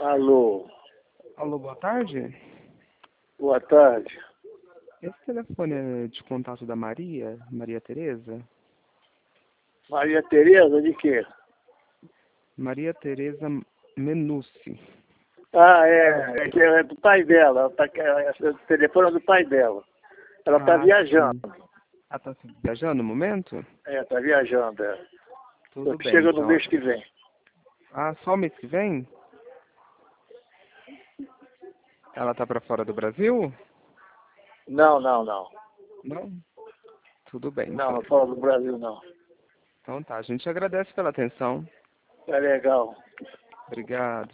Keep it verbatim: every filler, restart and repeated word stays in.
Alô, Alô, boa tarde. boa tarde. Esse telefone é de contato da Maria, Maria Tereza? Maria Tereza de quê? Maria Tereza Menucci. Ah, é, é, que é do pai dela. Ela tá, é, é, o telefone é do pai dela. Ela está Ah, viajando. sim. Ela está viajando no momento? É, está viajando. É. Tudo bem, Chega no então. mês que vem. Ah, só o mês que vem? Ela está para fora do Brasil? Não, não, não. Não? Tudo bem, Não, então. não fora do Brasil, não. Então tá, a gente agradece pela atenção. É legal. Obrigado.